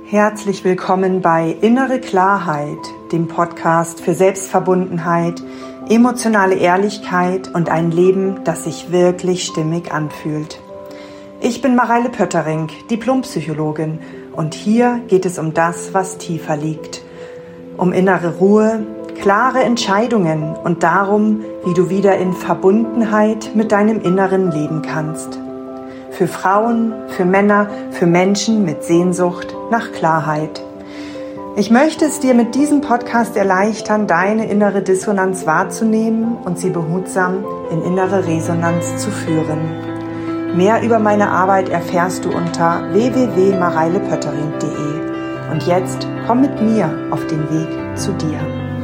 Herzlich willkommen bei Innere Klarheit, dem Podcast für Selbstverbundenheit, emotionale Ehrlichkeit und ein Leben, das sich wirklich stimmig anfühlt. Ich bin Mareile Pöttering, Diplompsychologin, und hier geht es um das, was tiefer liegt. Um innere Ruhe, klare Entscheidungen und darum, wie du wieder in Verbundenheit mit deinem Inneren leben kannst. Für Frauen, für Männer, für Menschen mit Sehnsucht nach Klarheit. Ich möchte es dir mit diesem Podcast erleichtern, deine innere Dissonanz wahrzunehmen und sie behutsam in innere Resonanz zu führen. Mehr über meine Arbeit erfährst du unter www.mareilepöttering.de. Und jetzt komm mit mir auf den Weg zu dir.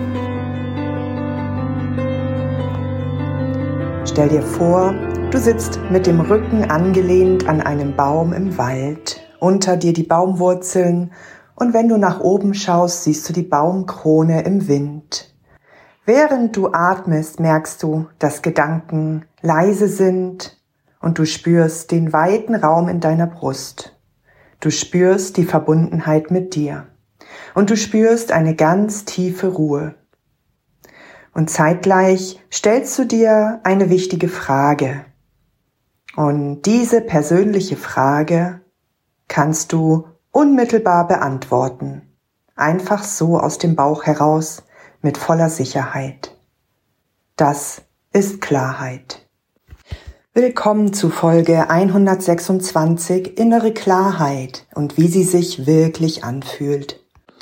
Stell dir vor, du sitzt mit dem Rücken angelehnt an einem Baum im Wald, unter dir die Baumwurzeln, und wenn du nach oben schaust, siehst du die Baumkrone im Wind. Während du atmest, merkst du, dass Gedanken leise sind und du spürst den weiten Raum in deiner Brust. Du spürst die Verbundenheit mit dir und du spürst eine ganz tiefe Ruhe. Und zeitgleich stellst du dir eine wichtige Frage. Und diese persönliche Frage kannst du unmittelbar beantworten. Einfach so aus dem Bauch heraus, mit voller Sicherheit. Das ist Klarheit. Willkommen zu Folge 126, Innere Klarheit und wie sie sich wirklich anfühlt.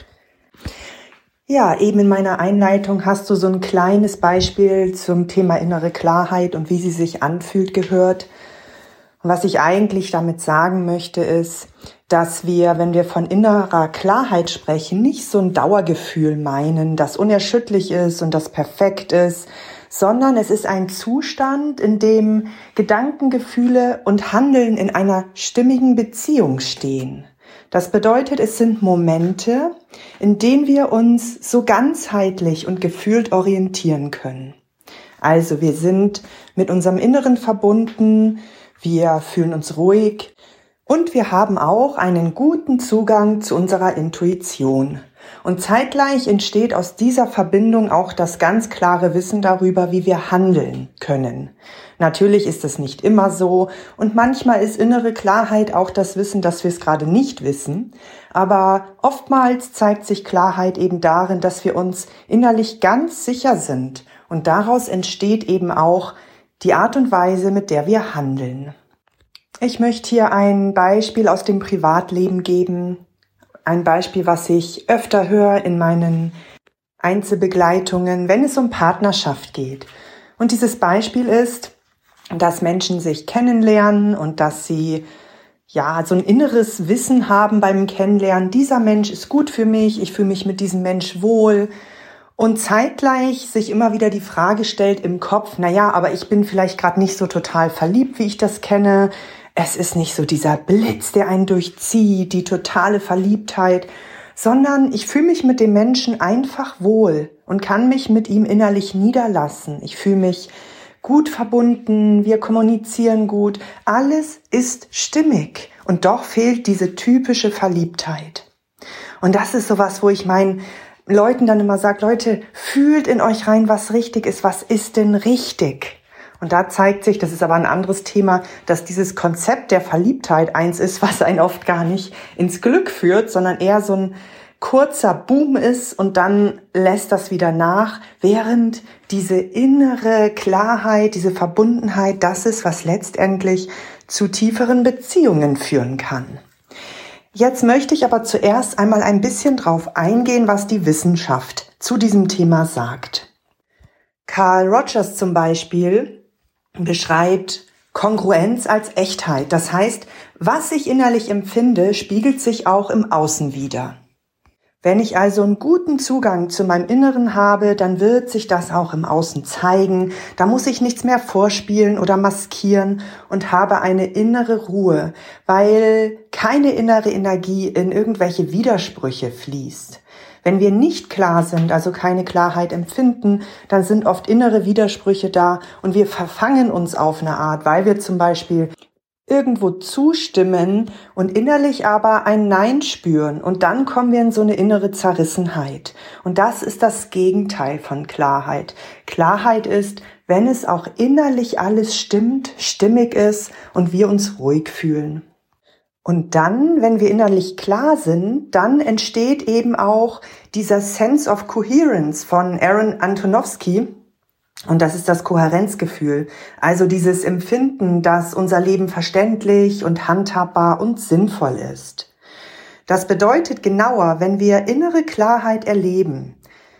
Ja, eben in meiner Einleitung hast du so ein kleines Beispiel zum Thema innere Klarheit und wie sie sich anfühlt gehört. Und was ich eigentlich damit sagen möchte, ist, dass wir, wenn wir von innerer Klarheit sprechen, nicht so ein Dauergefühl meinen, das unerschütterlich ist und das perfekt ist, sondern es ist ein Zustand, in dem Gedanken, Gefühle und Handeln in einer stimmigen Beziehung stehen. Das bedeutet, es sind Momente, in denen wir uns so ganzheitlich und gefühlt orientieren können. Also wir sind mit unserem Inneren verbunden, wir fühlen uns ruhig und wir haben auch einen guten Zugang zu unserer Intuition. Und zeitgleich entsteht aus dieser Verbindung auch das ganz klare Wissen darüber, wie wir handeln können. Natürlich ist es nicht immer so und manchmal ist innere Klarheit auch das Wissen, dass wir es gerade nicht wissen. Aber oftmals zeigt sich Klarheit eben darin, dass wir uns innerlich ganz sicher sind und daraus entsteht eben auch die Art und Weise, mit der wir handeln. Ich möchte hier ein Beispiel aus dem Privatleben geben. Ein Beispiel, was ich öfter höre in meinen Einzelbegleitungen, wenn es um Partnerschaft geht. Und dieses Beispiel ist, dass Menschen sich kennenlernen und dass sie ja so ein inneres Wissen haben beim Kennenlernen. Dieser Mensch ist gut für mich, ich fühle mich mit diesem Mensch wohl. Und zeitgleich sich immer wieder die Frage stellt im Kopf, aber ich bin vielleicht gerade nicht so total verliebt, wie ich das kenne. Es ist nicht so dieser Blitz, der einen durchzieht, die totale Verliebtheit, sondern ich fühle mich mit dem Menschen einfach wohl und kann mich mit ihm innerlich niederlassen. Ich fühle mich gut verbunden, wir kommunizieren gut, alles ist stimmig und doch fehlt diese typische Verliebtheit. Und das ist sowas, wo ich meinen Leuten dann immer sage, Leute, fühlt in euch rein, was richtig ist, was ist denn richtig? Und da zeigt sich, das ist aber ein anderes Thema, dass dieses Konzept der Verliebtheit eins ist, was einen oft gar nicht ins Glück führt, sondern eher so ein kurzer Boom ist und dann lässt das wieder nach, während diese innere Klarheit, diese Verbundenheit, das ist, was letztendlich zu tieferen Beziehungen führen kann. Jetzt möchte ich aber zuerst einmal ein bisschen drauf eingehen, was die Wissenschaft zu diesem Thema sagt. Carl Rogers zum Beispiel beschreibt Kongruenz als Echtheit. Das heißt, was ich innerlich empfinde, spiegelt sich auch im Außen wider. Wenn ich also einen guten Zugang zu meinem Inneren habe, dann wird sich das auch im Außen zeigen. Da muss ich nichts mehr vorspielen oder maskieren und habe eine innere Ruhe, weil keine innere Energie in irgendwelche Widersprüche fließt. Wenn wir nicht klar sind, also keine Klarheit empfinden, dann sind oft innere Widersprüche da und wir verfangen uns auf eine Art, weil wir zum Beispiel irgendwo zustimmen und innerlich aber ein Nein spüren. Und dann kommen wir in so eine innere Zerrissenheit. Und das ist das Gegenteil von Klarheit. Klarheit ist, wenn es auch innerlich alles stimmt, stimmig ist und wir uns ruhig fühlen. Und dann, wenn wir innerlich klar sind, dann entsteht eben auch dieser Sense of Coherence von Aaron Antonovsky. Und das ist das Kohärenzgefühl, also dieses Empfinden, dass unser Leben verständlich und handhabbar und sinnvoll ist. Das bedeutet genauer, wenn wir innere Klarheit erleben,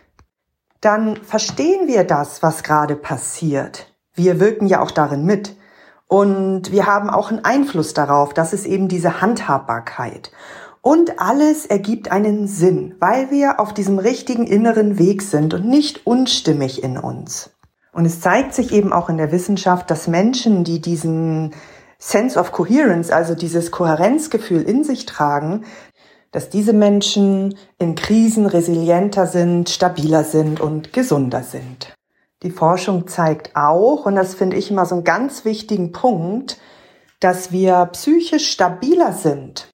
dann verstehen wir das, was gerade passiert. Wir wirken ja auch darin mit. Und wir haben auch einen Einfluss darauf, das ist eben diese Handhabbarkeit. Und alles ergibt einen Sinn, weil wir auf diesem richtigen inneren Weg sind und nicht unstimmig in uns. Und es zeigt sich eben auch in der Wissenschaft, dass Menschen, die diesen Sense of Coherence, also dieses Kohärenzgefühl in sich tragen, dass diese Menschen in Krisen resilienter sind, stabiler sind und gesunder sind. Die Forschung zeigt auch, und das finde ich immer so einen ganz wichtigen Punkt, dass wir psychisch stabiler sind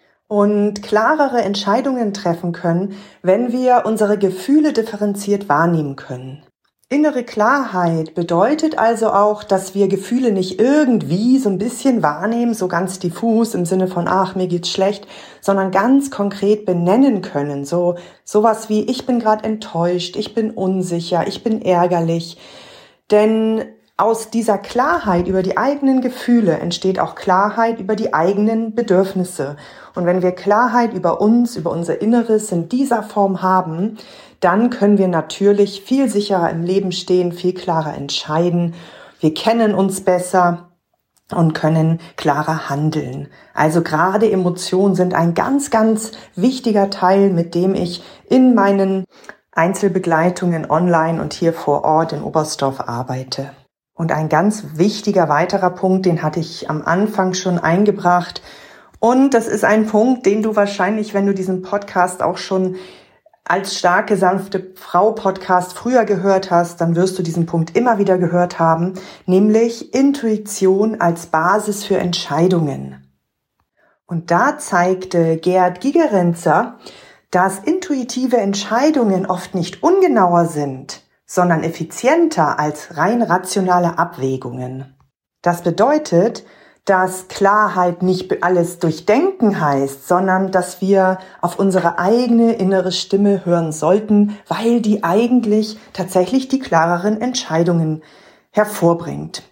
und klarere Entscheidungen treffen können, wenn wir unsere Gefühle differenziert wahrnehmen können. Innere Klarheit bedeutet also auch, dass wir Gefühle nicht irgendwie so ein bisschen wahrnehmen, so ganz diffus im Sinne von, ach, mir geht's schlecht, sondern ganz konkret benennen können. Sowas wie, ich bin gerade enttäuscht, ich bin unsicher, ich bin ärgerlich. Denn aus dieser Klarheit über die eigenen Gefühle entsteht auch Klarheit über die eigenen Bedürfnisse. Und wenn wir Klarheit über uns, über unser Inneres in dieser Form haben, dann können wir natürlich viel sicherer im Leben stehen, viel klarer entscheiden. Wir kennen uns besser und können klarer handeln. Also gerade Emotionen sind ein ganz, ganz wichtiger Teil, mit dem ich in meinen Einzelbegleitungen online und hier vor Ort in Oberstdorf arbeite. Und ein ganz wichtiger weiterer Punkt, den hatte ich am Anfang schon eingebracht. Und das ist ein Punkt, den du wahrscheinlich, wenn du diesen Podcast auch schon als starke, sanfte Frau-Podcast früher gehört hast, dann wirst du diesen Punkt immer wieder gehört haben, nämlich Intuition als Basis für Entscheidungen. Und da zeigte Gerd Gigerenzer, dass intuitive Entscheidungen oft nicht ungenauer sind, sondern effizienter als rein rationale Abwägungen. Das bedeutet, dass Klarheit nicht alles durchdenken heißt, sondern dass wir auf unsere eigene innere Stimme hören sollten, weil die eigentlich tatsächlich die klareren Entscheidungen hervorbringt.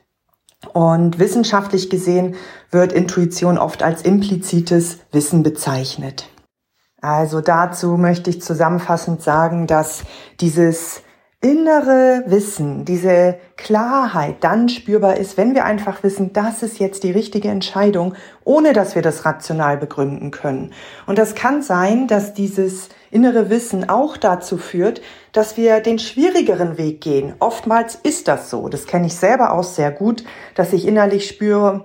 Und wissenschaftlich gesehen wird Intuition oft als implizites Wissen bezeichnet. Also dazu möchte ich zusammenfassend sagen, dass dieses innere Wissen, diese Klarheit dann spürbar ist, wenn wir einfach wissen, das ist jetzt die richtige Entscheidung, ohne dass wir das rational begründen können. Und das kann sein, dass dieses innere Wissen auch dazu führt, dass wir den schwierigeren Weg gehen. Oftmals ist das so. Das kenne ich selber auch sehr gut, dass ich innerlich spüre,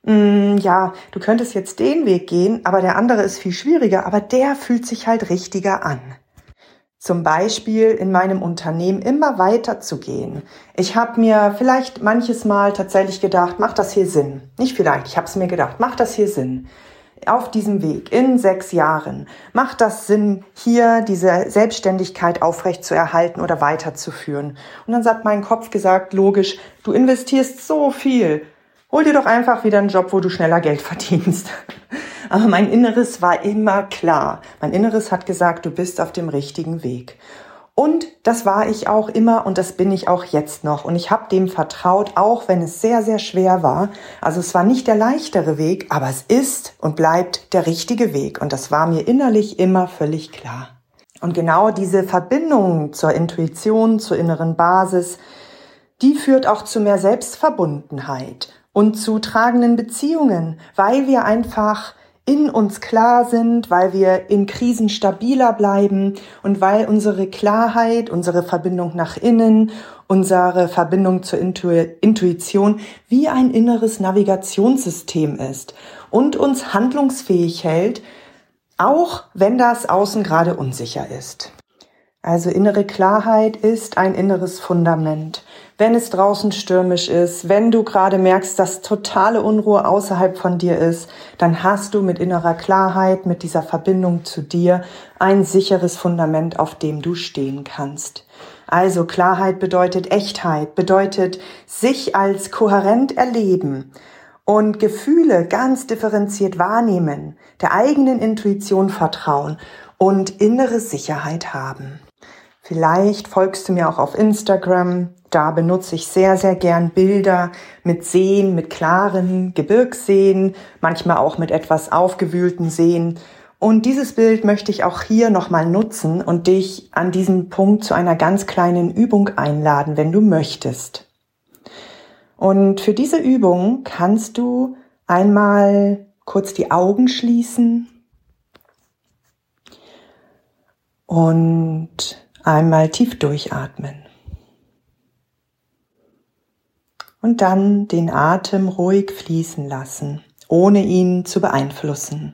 ja, du könntest jetzt den Weg gehen, aber der andere ist viel schwieriger, aber der fühlt sich halt richtiger an. Zum Beispiel in meinem Unternehmen immer weiter zu gehen. Ich habe mir vielleicht manches Mal tatsächlich gedacht, macht das hier Sinn? Nicht vielleicht, ich habe es mir gedacht, macht das hier Sinn? Auf diesem Weg in 6 Jahren, macht das Sinn, hier diese Selbstständigkeit aufrechtzuerhalten oder weiterzuführen? Und dann hat mein Kopf gesagt, logisch, du investierst so viel. Hol dir doch einfach wieder einen Job, wo du schneller Geld verdienst. Aber mein Inneres war immer klar. Mein Inneres hat gesagt, du bist auf dem richtigen Weg. Und das war ich auch immer und das bin ich auch jetzt noch. Und ich habe dem vertraut, auch wenn es sehr, sehr schwer war. Also es war nicht der leichtere Weg, aber es ist und bleibt der richtige Weg. Und das war mir innerlich immer völlig klar. Und genau diese Verbindung zur Intuition, zur inneren Basis, die führt auch zu mehr Selbstverbundenheit und zu tragenden Beziehungen, weil wir einfach in uns klar sind, weil wir in Krisen stabiler bleiben und weil unsere Klarheit, unsere Verbindung nach innen, unsere Verbindung zur Intuition wie ein inneres Navigationssystem ist und uns handlungsfähig hält, auch wenn das Außen gerade unsicher ist. Also innere Klarheit ist ein inneres Fundament. Wenn es draußen stürmisch ist, wenn du gerade merkst, dass totale Unruhe außerhalb von dir ist, dann hast du mit innerer Klarheit, mit dieser Verbindung zu dir, ein sicheres Fundament, auf dem du stehen kannst. Also Klarheit bedeutet Echtheit, bedeutet sich als kohärent erleben und Gefühle ganz differenziert wahrnehmen, der eigenen Intuition vertrauen und innere Sicherheit haben. Vielleicht folgst du mir auch auf Instagram. Da benutze ich sehr, sehr gern Bilder mit Seen, mit klaren Gebirgsseen, manchmal auch mit etwas aufgewühlten Seen. Und dieses Bild möchte ich auch hier nochmal nutzen und dich an diesem Punkt zu einer ganz kleinen Übung einladen, wenn du möchtest. Und für diese Übung kannst du einmal kurz die Augen schließen und einmal tief durchatmen. Und dann den Atem ruhig fließen lassen, ohne ihn zu beeinflussen.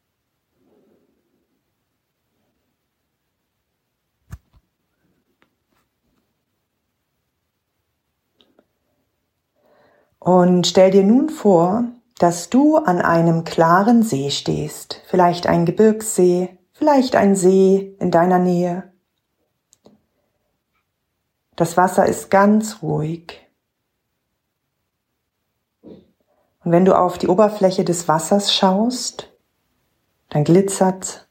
Und stell dir nun vor, dass du an einem klaren See stehst, vielleicht ein Gebirgssee, vielleicht ein See in deiner Nähe. Das Wasser ist ganz ruhig. Und wenn du auf die Oberfläche des Wassers schaust, dann glitzert.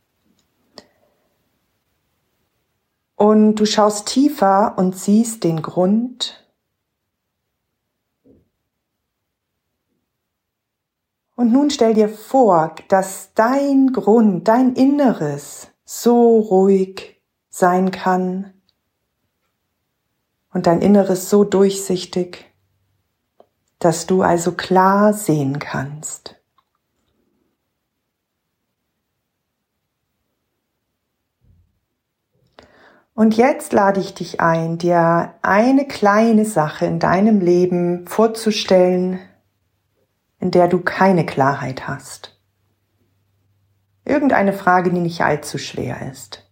Und du schaust tiefer und siehst den Grund. Und nun stell dir vor, dass dein Grund, dein Inneres so ruhig sein kann und dein Inneres so durchsichtig, dass du also klar sehen kannst. Und jetzt lade ich dich ein, dir eine kleine Sache in deinem Leben vorzustellen, in der du keine Klarheit hast. Irgendeine Frage, die nicht allzu schwer ist.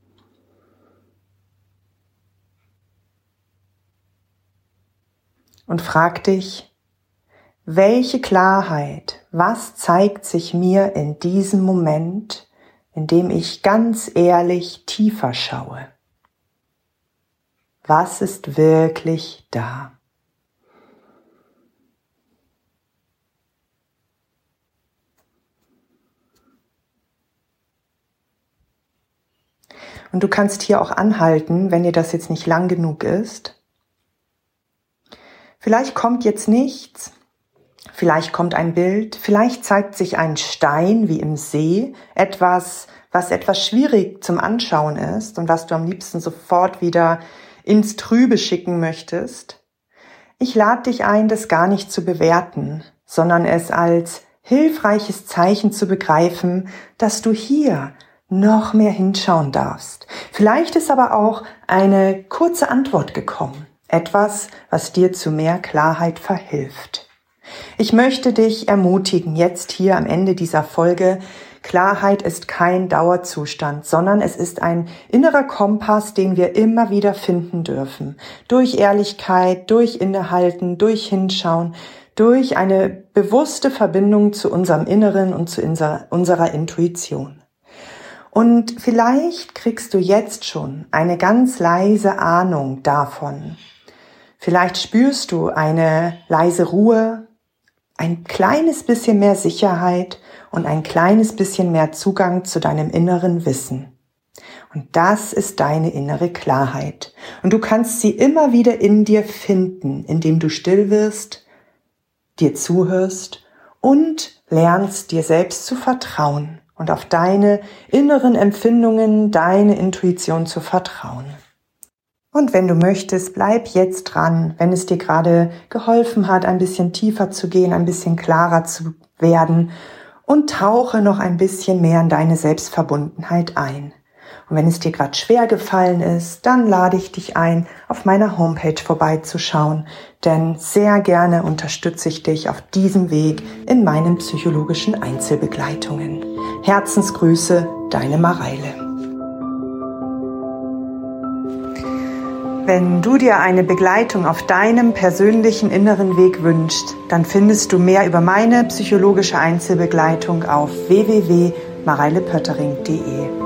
Und frag dich, welche Klarheit, was zeigt sich mir in diesem Moment, in dem ich ganz ehrlich tiefer schaue? Was ist wirklich da? Und du kannst hier auch anhalten, wenn dir das jetzt nicht lang genug ist. Vielleicht kommt jetzt nichts, vielleicht kommt ein Bild, vielleicht zeigt sich ein Stein wie im See, etwas, was etwas schwierig zum Anschauen ist und was du am liebsten sofort wieder ins Trübe schicken möchtest. Ich lade dich ein, das gar nicht zu bewerten, sondern es als hilfreiches Zeichen zu begreifen, dass du hier noch mehr hinschauen darfst. Vielleicht ist aber auch eine kurze Antwort gekommen. Etwas, was dir zu mehr Klarheit verhilft. Ich möchte dich ermutigen, jetzt hier am Ende dieser Folge, Klarheit ist kein Dauerzustand, sondern es ist ein innerer Kompass, den wir immer wieder finden dürfen. Durch Ehrlichkeit, durch Innehalten, durch Hinschauen, durch eine bewusste Verbindung zu unserem Inneren und zu unserer Intuition. Und vielleicht kriegst du jetzt schon eine ganz leise Ahnung davon. Vielleicht spürst du eine leise Ruhe, ein kleines bisschen mehr Sicherheit und ein kleines bisschen mehr Zugang zu deinem inneren Wissen. Und das ist deine innere Klarheit. Und du kannst sie immer wieder in dir finden, indem du still wirst, dir zuhörst und lernst, dir selbst zu vertrauen und auf deine inneren Empfindungen, deine Intuition zu vertrauen. Und wenn du möchtest, bleib jetzt dran, wenn es dir gerade geholfen hat, ein bisschen tiefer zu gehen, ein bisschen klarer zu werden und tauche noch ein bisschen mehr in deine Selbstverbundenheit ein. Und wenn es dir gerade schwer gefallen ist, dann lade ich dich ein, auf meiner Homepage vorbeizuschauen, denn sehr gerne unterstütze ich dich auf diesem Weg in meinen psychologischen Einzelbegleitungen. Herzensgrüße, deine Mareile. Wenn du dir eine Begleitung auf deinem persönlichen inneren Weg wünschst, dann findest du mehr über meine psychologische Einzelbegleitung auf www.mareilepöttering.de.